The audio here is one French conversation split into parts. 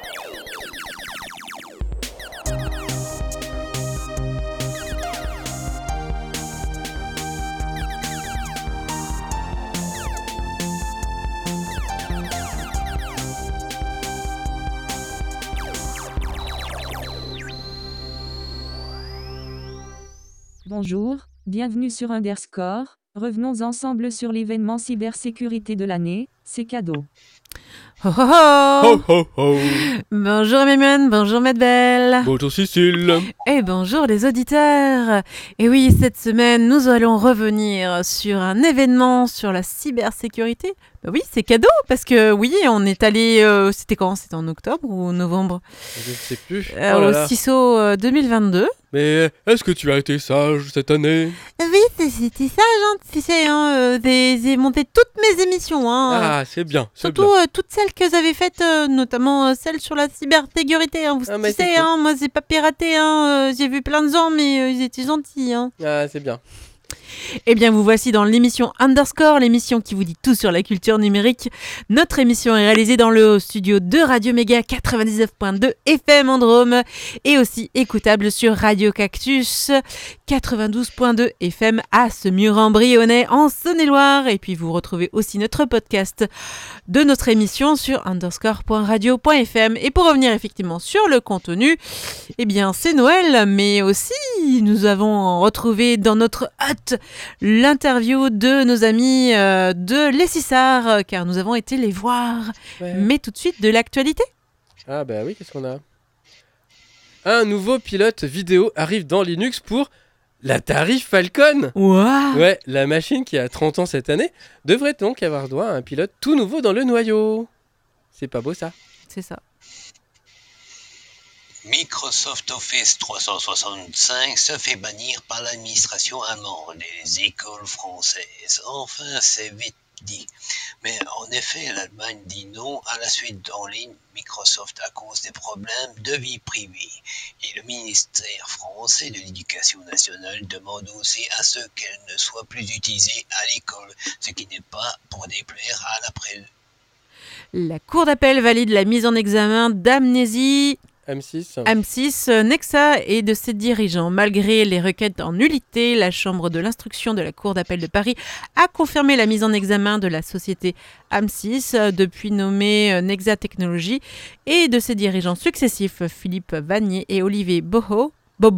Bonjour, bienvenue sur Underscore. Revenons ensemble sur l'événement cybersécurité de l'année, c'est cadeau. Ho ho ho. Ho ho ho. Bonjour Emmanuel, bonjour Medbelle. Bonjour Cécile. Et bonjour les auditeurs. Et oui, cette semaine, nous allons revenir sur un événement sur la cybersécurité. Bah oui, c'est cadeau, parce que oui, on est allé, c'était quand ? C'était en octobre ou novembre ? Je ne sais plus. Oh là Au là. CISO 2022. Mais est-ce que tu as été sage cette année? Oui, c'était ça, tu sais, j'ai monté toutes mes émissions. Ah, c'est bien, c'est Surtout bien. toutes celles que j'avais faites, notamment celles sur la cybersécurité. Vous mais c'est savez, cool. moi j'ai pas piraté, j'ai vu plein de gens, mais ils étaient gentils. Ah, c'est bien. Eh bien, vous voici dans l'émission Underscore, l'émission qui vous dit tout sur la culture numérique. Notre émission est réalisée dans le studio de Radio Méga 99.2 FM en Drôme et aussi écoutable sur Radio Cactus 92.2 FM à Semur-en-Brionnais en Saône-et-Loire. Et puis, vous retrouvez aussi notre podcast de notre émission sur underscore.radio.fm. Et pour revenir effectivement sur le contenu, eh bien, c'est Noël, mais aussi nous avons retrouvé dans notre hôte l'interview de nos amis de l'Essissard, car nous avons été les voir. Ouais. Mais tout de suite, de l'actualité. Ah bah oui, qu'est-ce qu'on a? Un nouveau pilote vidéo arrive dans Linux pour l'Atari Falcon. Waouh. Ouais, la machine qui a 30 ans cette année devrait donc avoir droit à un pilote tout nouveau dans le noyau. C'est pas beau ça? C'est ça. Microsoft Office 365 se fait bannir par l'administration allemande et les écoles françaises. Enfin, c'est vite dit. Mais en effet, l'Allemagne dit non à la suite en ligne Microsoft à cause des problèmes de vie privée. Et le ministère français de l'Éducation nationale demande aussi à ce qu'elle ne soit plus utilisée à l'école, ce qui n'est pas pour déplaire à l'après. La Cour d'appel valide la mise en examen d'Amnésie M6 Nexa et de ses dirigeants. Malgré les requêtes en nullité, la Chambre de l'instruction de la Cour d'appel de Paris a confirmé la mise en examen de la société AM6, depuis nommée Nexa Technologies, et de ses dirigeants successifs Philippe Vanier et Olivier Bobo,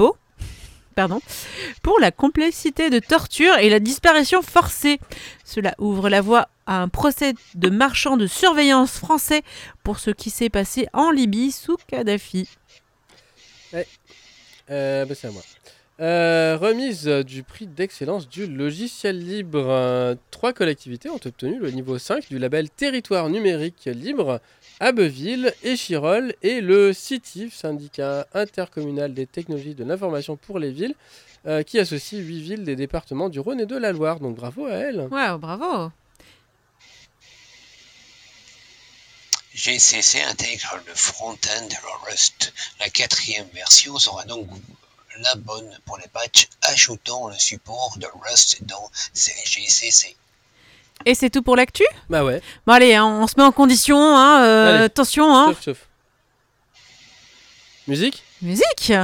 pour la complicité de torture et la disparition forcée. Cela ouvre la voie à un procès de marchands de surveillance français pour ce qui s'est passé en Libye sous Kadhafi. c'est à moi. Remise du prix d'excellence du logiciel libre. 3 collectivités ont obtenu le niveau 5 du label Territoire numérique libre: Abbeville, Échirolles et le CITIV, syndicat intercommunal des technologies de l'information pour les villes, qui associe 8 villes des départements du Rhône et de la Loire. Donc bravo à elle. Wow, bravo. GCC intègre le front-end de Rust. La 4e version sera donc la bonne pour les patchs, ajoutant le support de Rust dans GCC. Et c'est tout pour l'actu ? Bah ouais. Bon allez, on se met en condition, Allez. attention, Chauffe. Musique ? Musique.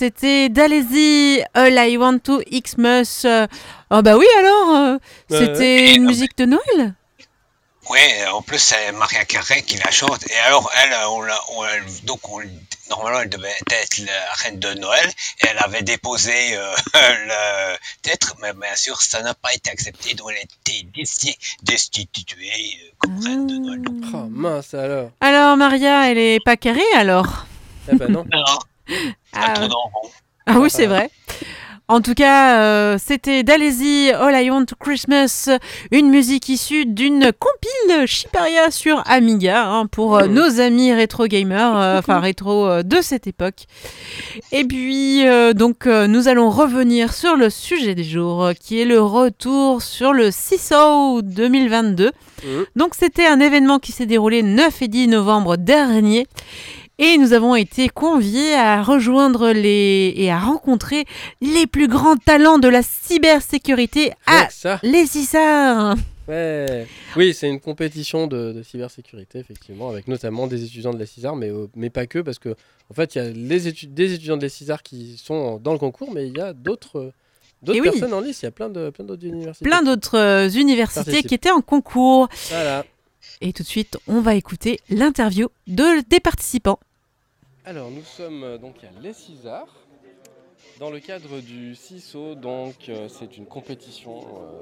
c'était Daisy, All I Want to Xmas. Ah bah oui alors, c'était une musique de Noël. Oui, en plus, c'est Maria Carey qui la chante. Et alors, elle, normalement, elle devait être la reine de Noël. Et elle avait déposé le titre, mais bien sûr, ça n'a pas été accepté. Donc, elle a été destituée comme reine de Noël. Oh mince alors. Alors Maria, elle est pas carrée alors. Eh ben non. Non, ça Ah, tourne en rond. ah oui, c'est vrai. En tout cas, c'était Daisy, All I Want to Christmas, une musique issue d'une compile Shiparia sur Amiga pour nos amis rétro gamers, enfin rétro de cette époque. Et puis, nous allons revenir sur le sujet du jour, qui est le retour sur le CISO 2022. Donc, c'était un événement qui s'est déroulé 9 et 10 novembre dernier. Et nous avons été conviés à rejoindre et à rencontrer les plus grands talents de la cybersécurité à les CISAR. Ouais. Oui, c'est une compétition de cybersécurité, effectivement, avec notamment des étudiants de la CISAR, mais pas que, parce que en fait, il y a des étudiants de la CISAR qui sont dans le concours, mais il y a d'autres personnes en lice. Il y a plein d'autres universités. Plein d'autres universités qui étaient en concours. Voilà. Et tout de suite, on va écouter l'interview des participants. Alors, nous sommes donc à les CISAR, dans le cadre du CISO, donc c'est une compétition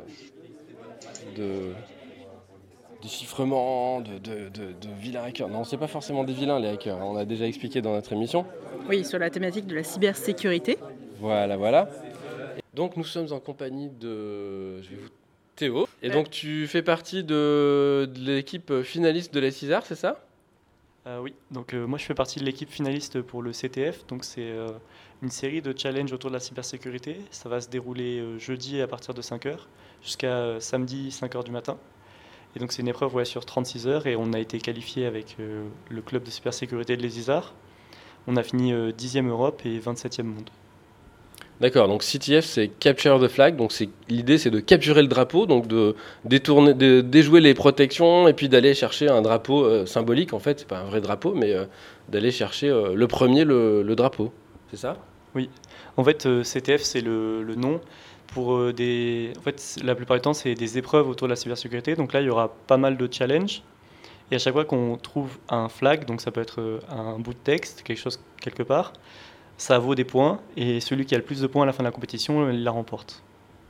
de déchiffrement, de vilains hackers. Non, c'est pas forcément des vilains les hackers, on a déjà expliqué dans notre émission. Oui, sur la thématique de la cybersécurité. Voilà. Donc nous sommes en compagnie de Théo. Et donc tu fais partie de l'équipe finaliste de la CISAR, c'est ça ? Oui, donc moi je fais partie de l'équipe finaliste pour le CTF, donc c'est une série de challenges autour de la cybersécurité. Ça va se dérouler jeudi à partir de 5h jusqu'à samedi 5h du matin. Et donc c'est une épreuve sur 36 heures et on a été qualifié avec le club de cybersécurité de l'ESISAR. On a fini 10e Europe et 27e monde. D'accord, donc CTF c'est Capture the Flag, donc l'idée c'est de capturer le drapeau, donc de déjouer les protections et puis d'aller chercher un drapeau symbolique, en fait, c'est pas un vrai drapeau, mais d'aller chercher le premier le drapeau, c'est ça ? Oui, en fait CTF c'est le nom pour En fait la plupart du temps c'est des épreuves autour de la cybersécurité, donc là il y aura pas mal de challenges. Et à chaque fois qu'on trouve un flag, donc ça peut être un bout de texte, quelque chose quelque part, ça vaut des points, et celui qui a le plus de points à la fin de la compétition, il la remporte.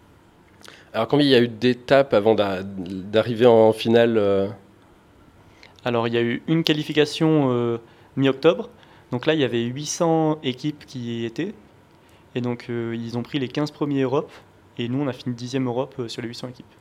Alors combien il y a eu d'étapes avant d'arriver en finale Alors il y a eu une qualification mi-octobre, donc là il y avait 800 équipes qui y étaient, et donc ils ont pris les 15 premiers Europe, et nous on a fini 10e Europe sur les 800 équipes.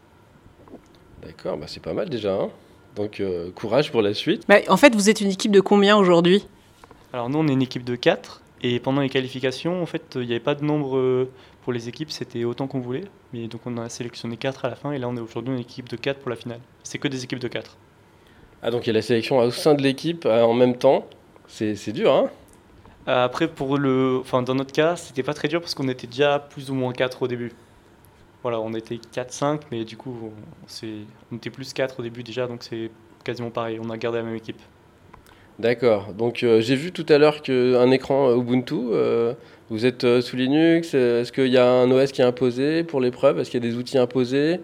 D'accord, c'est pas mal déjà, hein. Donc courage pour la suite. En fait, vous êtes une équipe de combien aujourd'hui ? Alors nous on est une équipe de 4. Et pendant les qualifications, en fait, il n'y avait pas de nombre pour les équipes, c'était autant qu'on voulait. Mais donc on a sélectionné 4 à la fin, et là on est aujourd'hui une équipe de 4 pour la finale. C'est que des équipes de 4. Ah, donc il y a la sélection au sein de l'équipe en même temps. C'est dur, hein ? Après, dans notre cas, c'était pas très dur parce qu'on était déjà plus ou moins 4 au début. Voilà, on était 4-5, mais du coup, on était plus 4 au début déjà, donc c'est quasiment pareil, on a gardé la même équipe. D'accord, donc j'ai vu tout à l'heure qu'un écran Ubuntu, vous êtes sous Linux, est-ce qu'il y a un OS qui est imposé pour l'épreuve, est-ce qu'il y a des outils imposés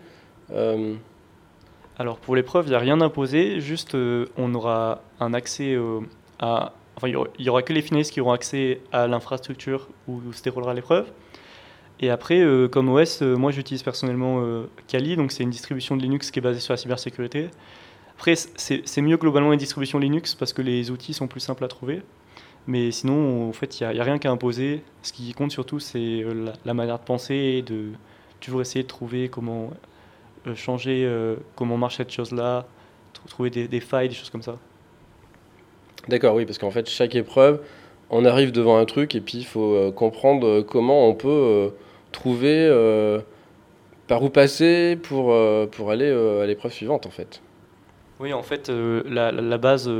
Alors pour l'épreuve, il n'y a rien imposé, juste on aura un accès il y aura que les finalistes qui auront accès à l'infrastructure où se déroulera l'épreuve. Et après, comme OS, moi j'utilise personnellement Kali, donc c'est une distribution de Linux qui est basée sur la cybersécurité. Après, c'est mieux globalement les distributions Linux parce que les outils sont plus simples à trouver. Mais sinon, en fait, il n'y a rien qu'à imposer. Ce qui compte surtout, c'est la manière de penser et de toujours essayer de trouver comment changer, comment marche cette chose-là, trouver des failles, des choses comme ça. D'accord, oui, parce qu'en fait, chaque épreuve, on arrive devant un truc et puis il faut comprendre comment on peut trouver par où passer pour aller à l'épreuve suivante, en fait. Oui, en fait, la base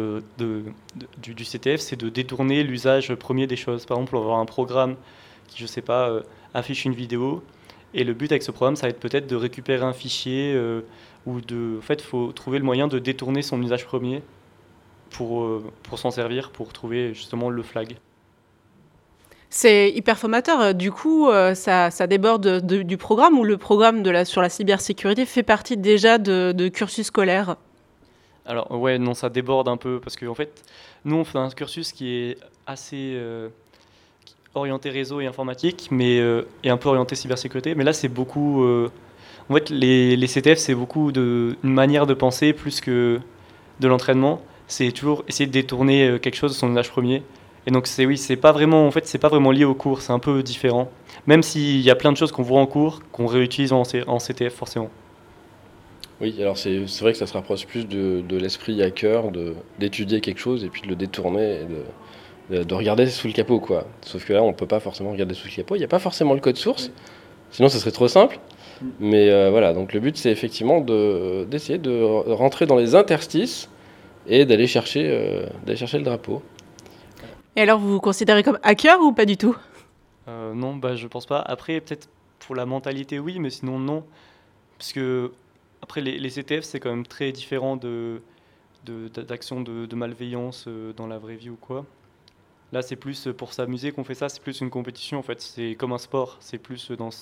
du CTF, c'est de détourner l'usage premier des choses. Par exemple, on va avoir un programme qui, je ne sais pas, affiche une vidéo. Et le but avec ce programme, ça va être peut-être de récupérer un fichier En fait, il faut trouver le moyen de détourner son usage premier pour s'en servir, pour trouver justement le flag. C'est hyper formateur. Du coup, ça déborde du programme ou le programme sur la cybersécurité fait partie déjà de cursus scolaire? Alors ouais, non, ça déborde un peu parce qu'en fait, nous on fait un cursus qui est assez orienté réseau et informatique, mais et un peu orienté cybersécurité. Mais là, c'est beaucoup. En fait, les CTF, c'est beaucoup une manière de penser plus que de l'entraînement. C'est toujours essayer de détourner quelque chose de son usage premier. Et donc c'est pas vraiment, en fait, c'est pas vraiment lié au cours. C'est un peu différent. Même s'il y a plein de choses qu'on voit en cours, qu'on réutilise en CTF forcément. Oui, alors c'est vrai que ça se rapproche plus de l'esprit hacker, d'étudier quelque chose et puis de le détourner et de regarder sous le capot, quoi. Sauf que là, on peut pas forcément regarder sous le capot. Il n'y a pas forcément le code source, sinon ce serait trop simple. Mais voilà, donc le but, c'est effectivement d'essayer de rentrer dans les interstices et d'aller chercher le drapeau. Et alors, vous vous considérez comme hacker ou pas du tout? Non, bah je pense pas. Après, peut-être pour la mentalité, oui, mais sinon non. Parce que après, les CTF, c'est quand même très différent d'actions de malveillance dans la vraie vie ou quoi. Là, c'est plus pour s'amuser qu'on fait ça, c'est plus une compétition en fait. C'est comme un sport, c'est plus dans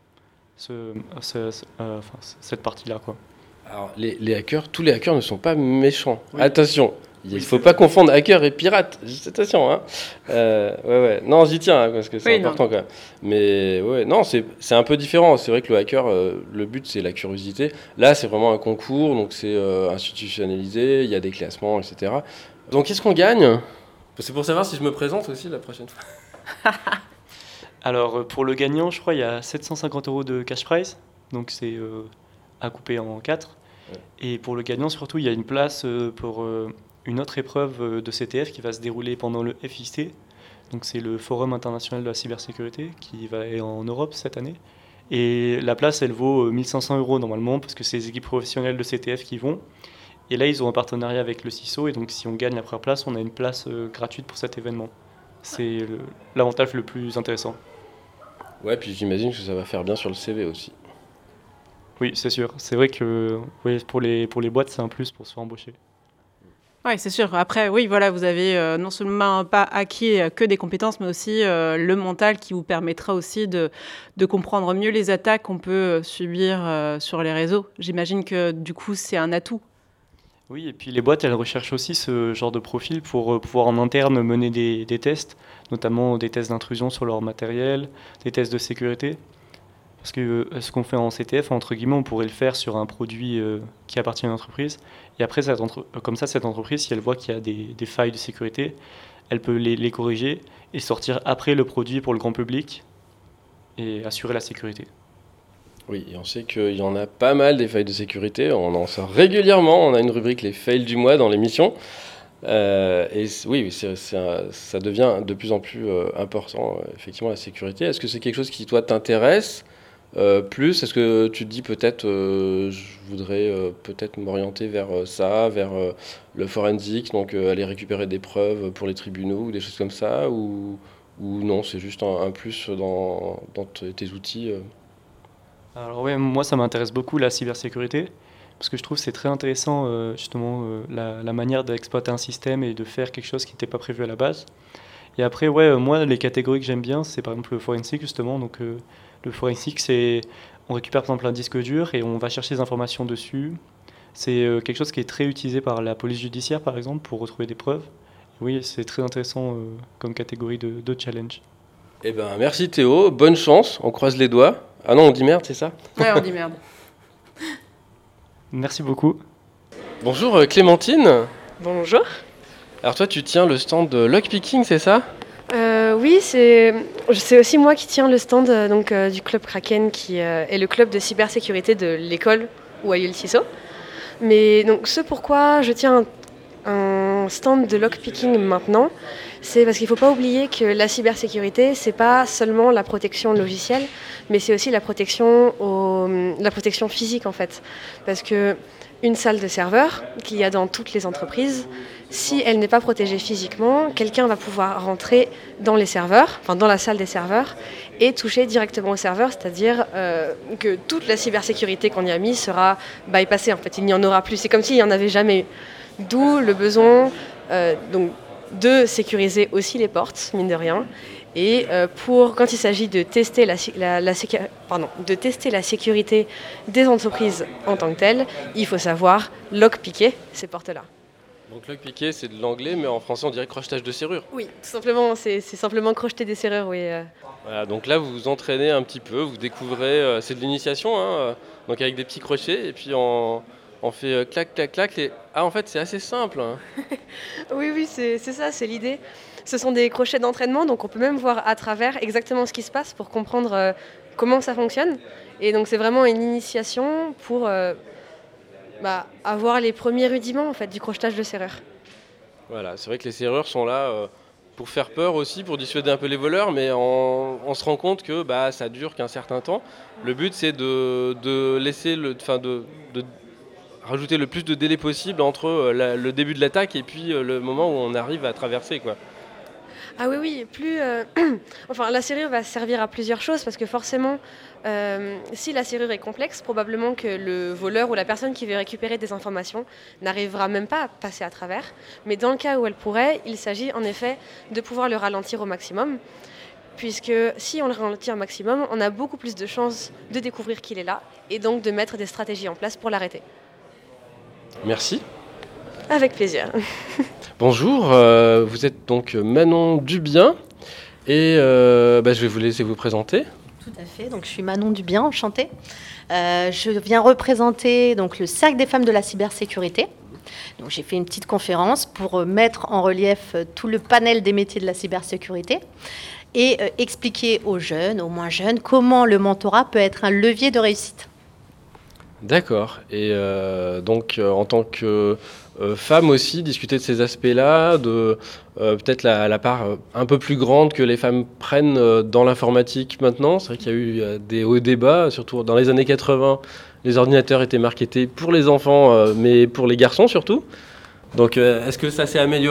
cette partie-là, quoi. Alors, les hackers, tous les hackers ne sont pas méchants. Oui. Attention, il ne faut pas confondre hacker et pirate. Attention, hein. Ouais. Non, j'y tiens, hein, parce que c'est important quand même. Mais ouais, non, c'est un peu différent. C'est vrai que le hacker, le but, c'est la curiosité. Là, c'est vraiment un concours, donc c'est institutionnalisé, il y a des classements, etc. Donc, qu'est-ce qu'on gagne? C'est pour savoir si je me présente aussi la prochaine fois. Alors, pour le gagnant, je crois il y a 750 € de cash prize. Donc, c'est à couper en 4. Ouais. Et pour le gagnant, surtout, il y a une place pour une autre épreuve de CTF qui va se dérouler pendant le FIC. Donc, c'est le Forum international de la cybersécurité qui va être en Europe cette année. Et la place, elle vaut 1 500 € normalement parce que c'est les équipes professionnelles de CTF qui vont. Et là, ils ont un partenariat avec le CISO. Et donc, si on gagne la première place, on a une place gratuite pour cet événement. C'est l'avantage le plus intéressant. Ouais, puis j'imagine que ça va faire bien sur le CV aussi. Oui, c'est sûr. C'est vrai que oui, pour les boîtes, c'est un plus pour se faire embaucher. Oui, c'est sûr. Après, oui, voilà, vous avez non seulement pas acquis que des compétences, mais aussi le mental qui vous permettra aussi de comprendre mieux les attaques qu'on peut subir sur les réseaux. J'imagine que du coup, c'est un atout. Oui, et puis les boîtes, elles recherchent aussi ce genre de profil pour pouvoir en interne mener des tests, notamment des tests d'intrusion sur leur matériel, des tests de sécurité. Parce que ce qu'on fait en CTF, entre guillemets, on pourrait le faire sur un produit qui appartient à une entreprise. Et après, comme ça, cette entreprise, si elle voit qu'il y a des failles de sécurité, elle peut les corriger et sortir après le produit pour le grand public et assurer la sécurité. Oui, et on sait qu'il y en a pas mal des failles de sécurité. On en sort régulièrement. On a une rubrique les fails du mois dans l'émission. Et oui, ça devient de plus en plus important, effectivement, la sécurité. Est-ce que c'est quelque chose qui, toi, t'intéresse plus? Est-ce que tu te dis peut-être, je voudrais peut-être m'orienter vers ça, vers le forensique, donc aller récupérer des preuves pour les tribunaux ou des choses comme ça, ou non, c'est juste un plus dans tes outils Alors ouais, moi ça m'intéresse beaucoup la cybersécurité, parce que je trouve que c'est très intéressant justement la manière d'exploiter un système et de faire quelque chose qui n'était pas prévu à la base. Et après, ouais, moi les catégories que j'aime bien, c'est par exemple le forensic justement. Donc le forensic, c'est on récupère par exemple un disque dur et on va chercher des informations dessus. C'est quelque chose qui est très utilisé par la police judiciaire par exemple pour retrouver des preuves. Et oui, c'est très intéressant comme catégorie de challenge. Eh ben merci Théo, bonne chance, on croise les doigts. Ah non, on dit merde, c'est ça? Ouais, on dit merde. Merci beaucoup. Bonjour Clémentine. Bonjour. Alors toi, tu tiens le stand de Lockpicking, c'est ça? Oui, c'est aussi moi qui tiens le stand du Club Kraken, qui est le club de cybersécurité de l'école où a eu le CISO. Mais donc ce pourquoi je tiens un stand de lockpicking maintenant, c'est parce qu'il ne faut pas oublier que la cybersécurité, c'est pas seulement la protection logicielle, mais c'est aussi la protection physique en fait. Parce que une salle de serveur qu'il y a dans toutes les entreprises, si elle n'est pas protégée physiquement, quelqu'un va pouvoir rentrer dans les serveurs, enfin dans la salle des serveurs, et toucher directement au serveur, c'est-à-dire que toute la cybersécurité qu'on y a mise sera bypassée. En fait, il n'y en aura plus. C'est comme s'il n'y en avait jamais eu. D'où le besoin de sécuriser aussi les portes, mine de rien, Et quand il s'agit de tester de tester la sécurité des entreprises en tant que telles, il faut savoir lockpicker ces portes-là. Donc lockpicker, c'est de l'anglais, mais en français on dirait crochetage de serrure. Oui, tout simplement, c'est simplement crocheter des serrures, oui. Voilà, donc là vous vous entraînez un petit peu, vous découvrez, c'est de l'initiation, hein, donc avec des petits crochets, et puis on fait clac, clac, clac. Ah, en fait c'est assez simple. Hein. Oui, c'est ça, c'est l'idée. Ce sont des crochets d'entraînement, donc on peut même voir à travers exactement ce qui se passe pour comprendre comment ça fonctionne. Et donc c'est vraiment une initiation pour avoir les premiers rudiments en fait, du crochetage de serrure. Voilà, c'est vrai que les serrures sont là pour faire peur aussi, pour dissuader un peu les voleurs, mais on se rend compte que ça dure qu'un certain temps. Le but c'est de laisser de rajouter le plus de délai possible entre le début de l'attaque et puis le moment où on arrive à traverser, quoi. Ah oui, la serrure va servir à plusieurs choses parce que forcément, si la serrure est complexe, probablement que le voleur ou la personne qui veut récupérer des informations n'arrivera même pas à passer à travers. Mais dans le cas où elle pourrait, il s'agit en effet de pouvoir le ralentir au maximum. Puisque si on le ralentit un maximum, on a beaucoup plus de chances de découvrir qu'il est là et donc de mettre des stratégies en place pour l'arrêter. Merci. Avec plaisir. Bonjour, vous êtes donc Manon Dubien et je vais vous laisser vous présenter. Tout à fait, donc je suis Manon Dubien, enchantée. Je viens représenter donc, le Cercle des femmes de la cybersécurité. Donc, j'ai fait une petite conférence pour mettre en relief tout le panel des métiers de la cybersécurité et expliquer aux jeunes, aux moins jeunes, comment le mentorat peut être un levier de réussite. D'accord, et donc en tant que femme aussi, discuter de ces aspects-là, de peut-être la part un peu plus grande que les femmes prennent dans l'informatique maintenant. C'est vrai qu'il y a eu des hauts et des bas, surtout dans les années 80, les ordinateurs étaient marketés pour les enfants, mais pour les garçons surtout. Donc est-ce que ça s'est amélioré ?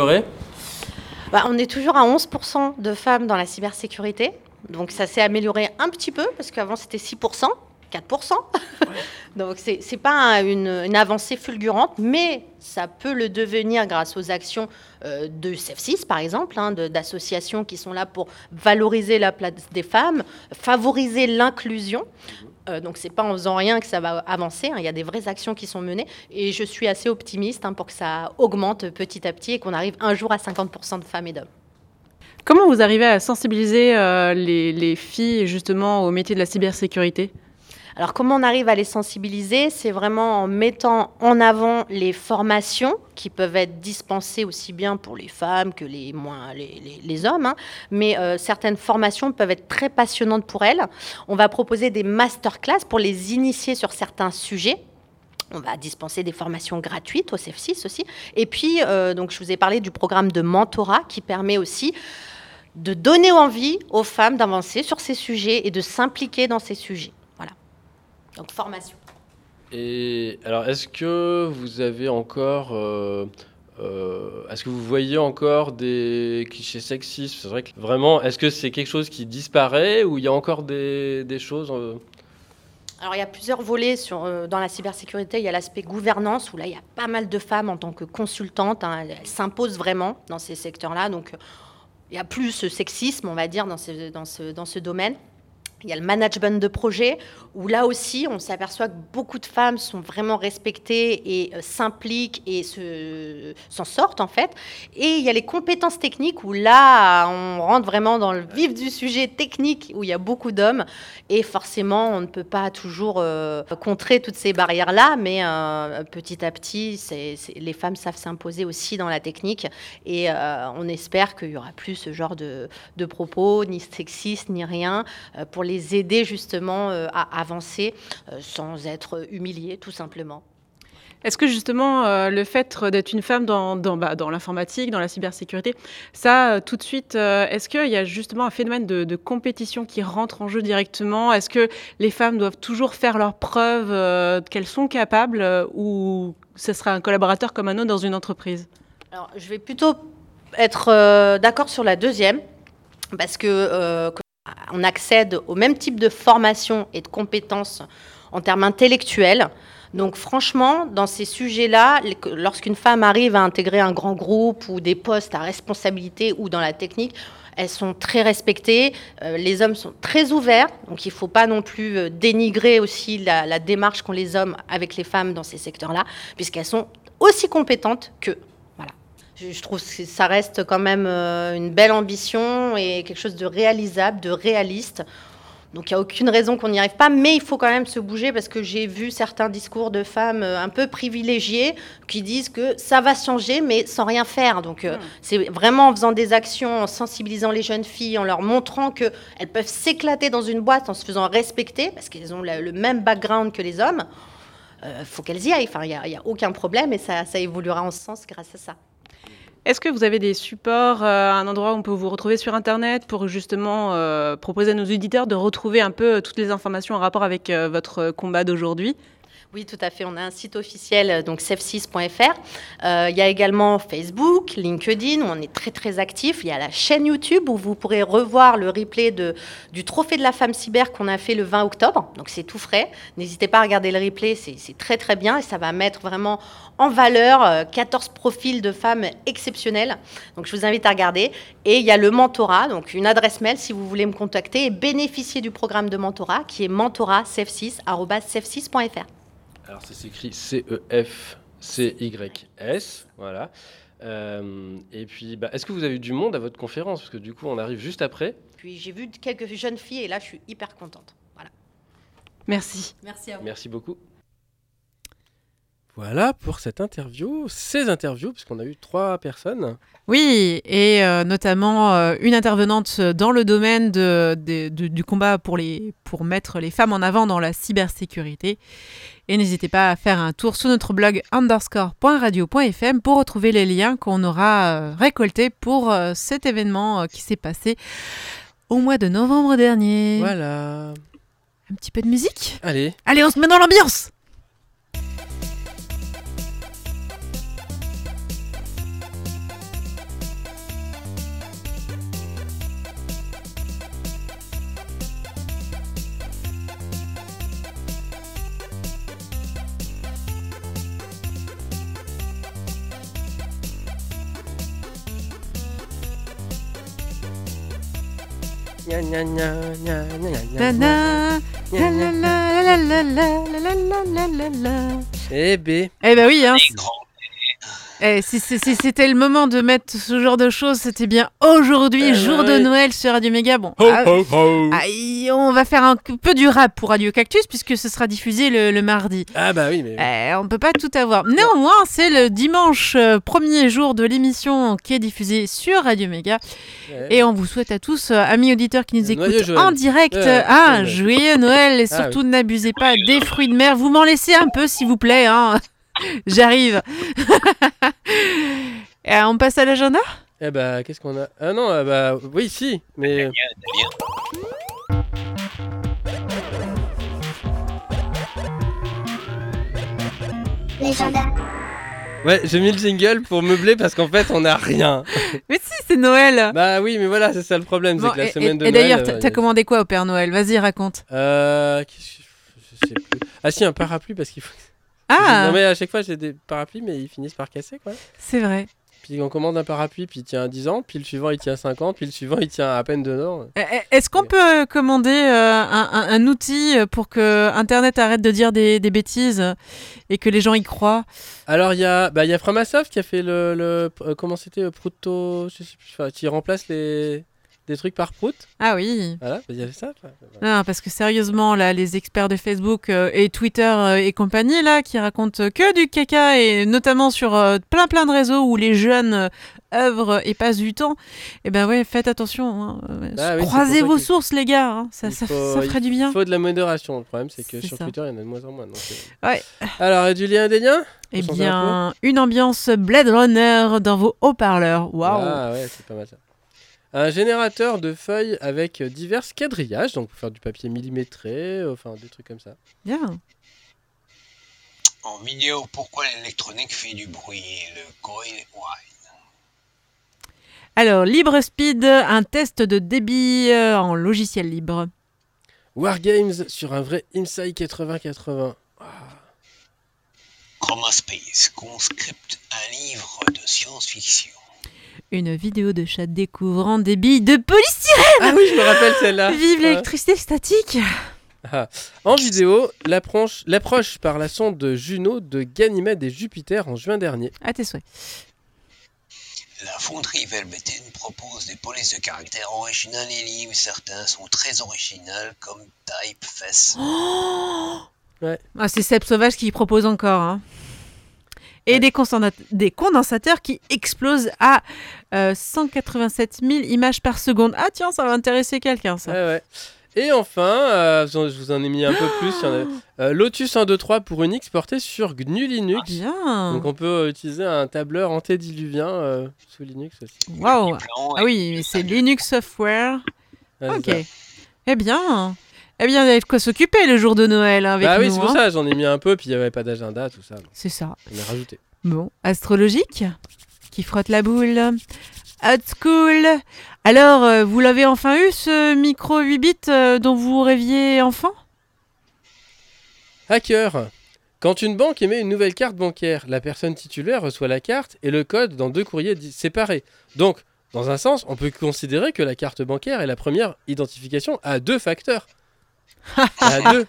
On est toujours à 11% de femmes dans la cybersécurité, donc ça s'est amélioré un petit peu, parce qu'avant c'était 6%. 4%. Donc, ce n'est pas une avancée fulgurante, mais ça peut le devenir grâce aux actions de CEF6, par exemple, d'associations qui sont là pour valoriser la place des femmes, favoriser l'inclusion. Donc, ce n'est pas en faisant rien que ça va avancer. Il y a des vraies actions qui sont menées. Et je suis assez optimiste pour que ça augmente petit à petit et qu'on arrive un jour à 50% de femmes et d'hommes. Comment vous arrivez à sensibiliser les filles justement au métier de la cybersécurité ? Alors, comment on arrive à les sensibiliser ? C'est vraiment en mettant en avant les formations qui peuvent être dispensées aussi bien pour les femmes que les hommes. Mais certaines formations peuvent être très passionnantes pour elles. On va proposer des masterclass pour les initier sur certains sujets. On va dispenser des formations gratuites au CEF6 aussi. Et puis, donc, je vous ai parlé du programme de mentorat qui permet aussi de donner envie aux femmes d'avancer sur ces sujets et de s'impliquer dans ces sujets. Donc, formation. Et alors, est-ce que vous avez encore... est-ce que vous voyez encore des clichés sexistes ? C'est vrai que vraiment, est-ce que c'est quelque chose qui disparaît ou il y a encore des choses Alors, il y a plusieurs volets dans la cybersécurité. Il y a l'aspect gouvernance, où là, il y a pas mal de femmes en tant que consultantes. Elles s'imposent vraiment dans ces secteurs-là. Donc, il y a plus ce sexisme, on va dire, dans ce domaine. Il y a le management de projet, où là aussi, on s'aperçoit que beaucoup de femmes sont vraiment respectées et s'impliquent et s'en sortent, en fait. Et il y a les compétences techniques, où là, on rentre vraiment dans le vif du sujet technique, où il y a beaucoup d'hommes. Et forcément, on ne peut pas toujours contrer toutes ces barrières-là, mais petit à petit, les femmes savent s'imposer aussi dans la technique. Et on espère qu'il n'y aura plus ce genre de propos, ni sexistes, ni rien, pour les aider justement à avancer sans être humiliés, tout simplement. Est-ce que justement le fait d'être une femme dans l'informatique, dans la cybersécurité, ça tout de suite, est-ce qu'il y a justement un phénomène de compétition qui rentre en jeu directement ? Est-ce que les femmes doivent toujours faire leurs preuves qu'elles sont capables ou ce sera un collaborateur comme un autre dans une entreprise ? Alors, je vais plutôt être d'accord sur la deuxième, parce que on accède au même type de formation et de compétences en termes intellectuels. Donc franchement, dans ces sujets-là, lorsqu'une femme arrive à intégrer un grand groupe ou des postes à responsabilité ou dans la technique, elles sont très respectées, les hommes sont très ouverts, donc il ne faut pas non plus dénigrer aussi la démarche qu'ont les hommes avec les femmes dans ces secteurs-là, puisqu'elles sont aussi compétentes qu'eux. Voilà. Je trouve que ça reste quand même une belle ambition et quelque chose de réalisable, de réaliste. Donc il n'y a aucune raison qu'on n'y arrive pas, mais il faut quand même se bouger parce que j'ai vu certains discours de femmes un peu privilégiées qui disent que ça va changer, mais sans rien faire. Donc c'est vraiment en faisant des actions, en sensibilisant les jeunes filles, en leur montrant qu'elles peuvent s'éclater dans une boîte en se faisant respecter, parce qu'elles ont le même background que les hommes. Faut qu'elles y aillent. Enfin, il n'y a aucun problème et ça évoluera en ce sens grâce à ça. Est-ce que vous avez des supports, un endroit où on peut vous retrouver sur Internet pour justement proposer à nos auditeurs de retrouver un peu toutes les informations en rapport avec votre combat d'aujourd'hui ? Oui, tout à fait. On a un site officiel, donc cef6.fr. Il y a également Facebook, LinkedIn, où on est très, très actif. Il y a la chaîne YouTube, où vous pourrez revoir le replay du Trophée de la femme cyber qu'on a fait le 20 octobre. Donc, c'est tout frais. N'hésitez pas à regarder le replay, c'est très, très bien. Et ça va mettre vraiment en valeur 14 profils de femmes exceptionnelles. Donc, je vous invite à regarder. Et il y a le mentorat, donc une adresse mail si vous voulez me contacter et bénéficier du programme de mentorat, qui est mentorat@cef6.fr. Alors ça s'écrit CEFCYS, voilà. Et puis, est-ce que vous avez eu du monde à votre conférence? Parce que du coup, on arrive juste après. Puis j'ai vu quelques jeunes filles et là, je suis hyper contente. Voilà. Merci. Merci à vous. Merci beaucoup. Voilà pour ces interviews, puisqu'on a eu 3 personnes. Oui, et notamment une intervenante dans le domaine du combat pour mettre les femmes en avant dans la cybersécurité. Et n'hésitez pas à faire un tour sur notre blog underscore.radio.fm pour retrouver les liens qu'on aura récoltés pour cet événement qui s'est passé au mois de novembre dernier. Voilà. Un petit peu de musique ? Allez, on se met dans l'ambiance ! Gna, gna, gna, gna, gna, gna, La gna. la, la la la la la la la la la la la. Eh ben, Eh ben oui, hein. Les grands. Si c'était le moment de mettre ce genre de choses, c'était bien aujourd'hui, jour de ouais. Noël sur Radio Méga. Bon, ho, ho, ho. on va faire un peu du rap pour Radio Cactus puisque ce sera diffusé le mardi. Ah bah oui, mais... On peut pas tout avoir. Néanmoins, c'est le dimanche premier jour de l'émission qui est diffusée sur Radio Méga. Ouais. Et on vous souhaite à tous, amis auditeurs qui nous Joyeux écoutent Joël. en direct, Ouais. joyeux Noël. Et Ah surtout, n'abusez pas des fruits de mer. Vous m'en laissez un peu, s'il vous plaît. Hein. J'arrive. Et on passe à l'agenda ? Eh bah, qu'est-ce qu'on a? Ah non, oui, si, mais... Bien. Ouais, j'ai mis le jingle pour meubler parce qu'en fait, on n'a rien. Mais si, c'est Noël. Bah oui, mais voilà, c'est ça le problème, Bon, c'est que la semaine de et Noël... d'ailleurs, t'as commandé quoi au Père Noël ? Vas-y, raconte. Je sais plus. Ah si, un parapluie parce qu'il faut... Ah, Non mais à chaque fois, j'ai des parapluies, mais ils finissent par casser, quoi. c'est vrai. Puis on commande un parapluie, puis il tient 10 ans, puis le suivant, il tient 5 ans, puis le suivant, il tient à peine 2 ans. Est-ce qu'on peut commander un outil pour que Internet arrête de dire des bêtises et que les gens y croient ? Alors, il y a Framasoft qui a fait comment c'était, Prouto, je sais plus, enfin, qui remplace des trucs par Prout. Ah oui. Voilà, il y avait ça. Voilà. Non, parce que sérieusement, là, les experts de Facebook et Twitter et compagnie, là, qui racontent que du caca, et notamment sur plein de réseaux où les jeunes œuvrent et passent du temps, eh ben ouais, faites attention. Hein. Ah oui, Croisez c'est pour ça vos que- sources, les gars. Hein. Ça ferait du bien. Il faut de la modération. Le problème, c'est que C'est sur ça. Twitter, il y en a de moins en moins. Donc, Ouais. Alors, du lien des liens Eh Faut changer un bien, une ambiance Blade Runner dans vos haut-parleurs. Waouh. Ah ouais, c'est pas mal ça. Un générateur de feuilles avec divers quadrillages, donc pour faire du papier millimétré, enfin des trucs comme ça. Bien. En vidéo, pourquoi l'électronique fait du bruit? Le coil wide. Alors, LibreSpeed, un test de débit en logiciel libre. Wargames sur un vrai IMSAI 8080. Ah. Chromaspace, conscript, un livre de science-fiction. Une vidéo de chat découvrant des billes de polystyrène. Ah oui, je me rappelle celle-là. Vive l'électricité statique. En vidéo, l'approche par la sonde de Juno de Ganymède et Jupiter en juin dernier. À tes souhaits. La fonderie Velbeten propose des polices de caractère originales et libres. Certains sont très originales, comme Typeface. Ouais. Ah, c'est Seb Sauvage qui propose encore. Hein. Et des condensateurs qui explosent à 187 000 images par seconde. Ah tiens, ça va intéresser quelqu'un, ça. Ouais. Et enfin, je vous en ai mis un peu plus. Lotus 1.2.3 pour Unix porté sur GNU Linux. Bien. Donc on peut utiliser un tableur antédiluvien sous Linux aussi. Waouh. Ah oui, mais c'est Linux Software. Ouais, Ok. c'est ça. Eh bien, il y avait de quoi s'occuper le jour de Noël avec Bah oui, nous. c'est pour ça, j'en ai mis un peu, puis il n'y avait pas d'agenda, tout ça. Donc C'est ça. on a rajouté. Bon, astrologique, qui frotte la boule. Old school. Alors, vous l'avez enfin eu, ce micro 8 bits dont vous rêviez enfant? Hacker. Quand une banque émet une nouvelle carte bancaire, la personne titulaire reçoit la carte et le code dans 2 courriers séparés. Donc, dans un sens, on peut considérer que la carte bancaire est la première identification à 2 facteurs. À 2.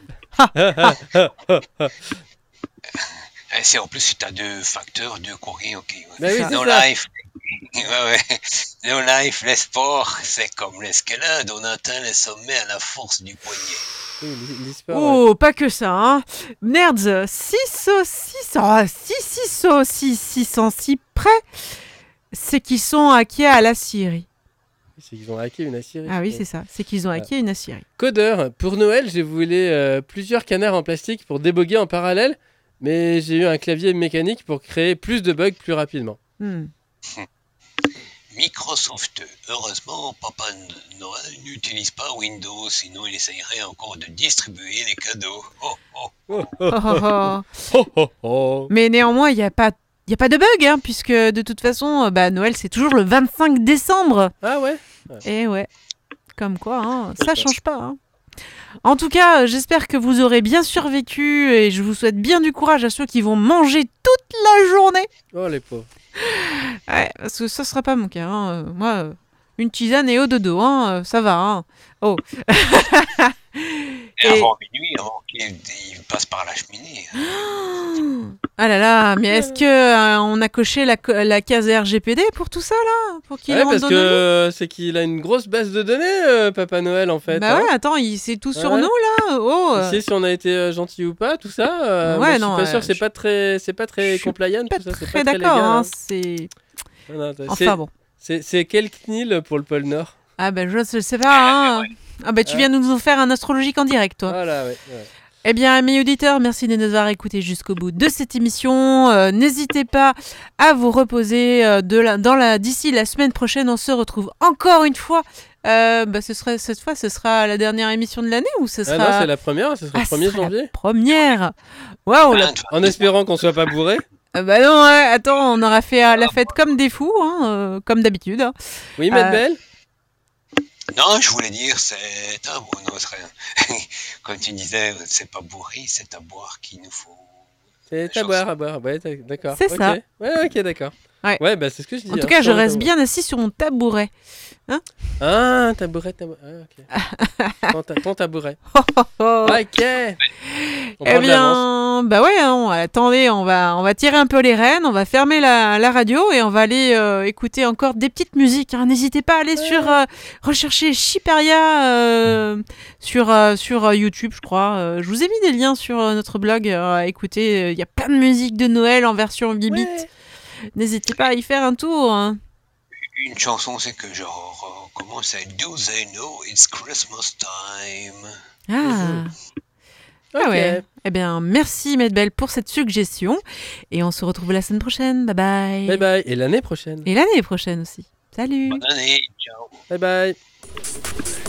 C'est en plus, tu as 2 facteurs, 2 courriers, ok. Bah oui, c'est No ça. life. No life, les sports, c'est comme l'escalade, on atteint les sommets à la force du poignet. Oui, l'e-sport, Oh, pas que ça, hein. Nerds, 606 près, c'est qu'ils sont hackés à la Syrie. c'est qu'ils ont hacké une Assyrie. Ah oui, c'est ça, c'est qu'ils ont hacké une Assyrie. Codeur. Pour Noël, j'ai voulu plusieurs canards en plastique pour déboguer en parallèle, mais j'ai eu un clavier mécanique pour créer plus de bugs plus rapidement. Microsoft, heureusement, Papa Noël n'utilise pas Windows, sinon il essayerait encore de distribuer les cadeaux. Oh, oh. Oh, Oh, oh, oh. oh, oh, oh. Mais néanmoins, il n'y a pas de bug, hein, puisque de toute façon, Noël, c'est toujours le 25 décembre. Ah ouais. Et ouais, comme quoi, hein, ça change pas. Hein. En tout cas, j'espère que vous aurez bien survécu et je vous souhaite bien du courage à ceux qui vont manger toute la journée. Oh les pauvres. Ouais, parce que ça sera pas mon cas. Hein. Moi, une tisane et au dodo, hein, ça va. Hein. Oh. Et avant minuit, avant qu'il passe par la cheminée. Ah là là, mais est-ce que on a coché la case RGPD pour tout ça là, pour qu'il Ouais, rentre parce dans que c'est qu'il a une grosse base de données, Papa Noël en fait. Bah hein. ouais, attends, il sait tout sur Ouais. nous là. Oh. Tu sais si on a été gentil ou pas, tout ça. Ouais, moi, non, je suis pas sûr, je c'est pas très je suis compliant, Pas tout ça, c'est très pas très d'accord. légal. Hein, hein. c'est Non, enfin bon. C'est quel CNIL pour le pôle Nord? Ah ben je sais pas. Hein. Ah ben tu viens de nous faire un astrologique en direct, toi. Voilà, ouais. Eh bien, amis auditeurs, merci de nous avoir écoutés jusqu'au bout de cette émission. N'hésitez pas à vous reposer d'ici la semaine prochaine. On se retrouve encore une fois. Cette fois, ce sera la dernière émission de l'année ou ce sera... Ah non, c'est la première, ce sera le 1er ce sera la janvier. première. Waouh. En espérant qu'on soit pas bourré. Bah non, ouais, attends, on aura fait la fête comme des fous, hein, comme d'habitude. Hein. Oui, Maître Belle. Non, je voulais dire, c'est un bon autre. Comme tu disais, c'est pas bourré, c'est à boire qu'il nous faut. C'est à boire. Ouais, d'accord. C'est ça. Ouais, ok, d'accord. Ouais. Bah c'est ce que je dis. En tout cas, je reste bien assis sur mon tabouret. Ah, tabouret. Ah, ok. Ton tabouret. Ok. On Eh prend de l'avance. bien, bah ouais, hein, attendez, on va tirer un peu les rênes, on va fermer la radio et on va aller écouter encore des petites musiques. Hein. N'hésitez pas à aller rechercher Shiperia sur YouTube, je crois. Je vous ai mis des liens sur notre blog à écouter. Il y a plein de musiques de Noël en version 8 bits. Ouais. N'hésitez pas à y faire un tour. Hein. Une chanson, c'est que genre, comment c'est Do They Know It's Christmas Time? Ah. Ah Ok. ouais. Eh bien, merci Maître Belle pour cette suggestion. Et on se retrouve la semaine prochaine. Bye bye. Bye bye. Et l'année prochaine. Et l'année prochaine aussi. Salut. Bonne année, ciao. Bye bye.